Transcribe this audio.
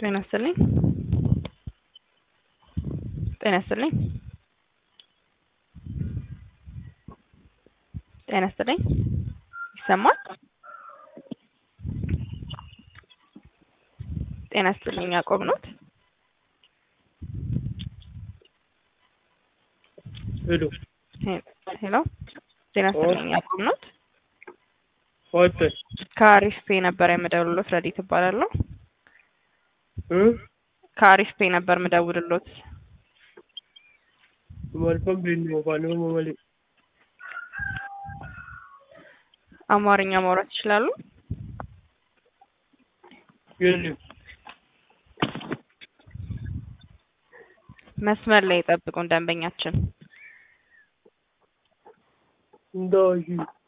ጤና ይስጥልኝ። ጤና ይስጥልኝ። ጤና ይስጥልኝ። ይሰማል? ጤና ይስጥልኝ። ያዕቆብ ነው? ሄሎ ሄሎ። ጤና ይስጥልኝ። ያዕቆብ ነው? ወጥ ከአሪፍ ፔ ነበር የምደውልሎት። ረዲት እባላለሁ። ከአሪፍ ፔ ነበር የምደውልሎት። መልካም ቢሆን ባለው ማለት አማርኛ ማውራት ይችላሉ? የለም መስመር ላይ ጠብቁን ደንበኛችን። እንዳው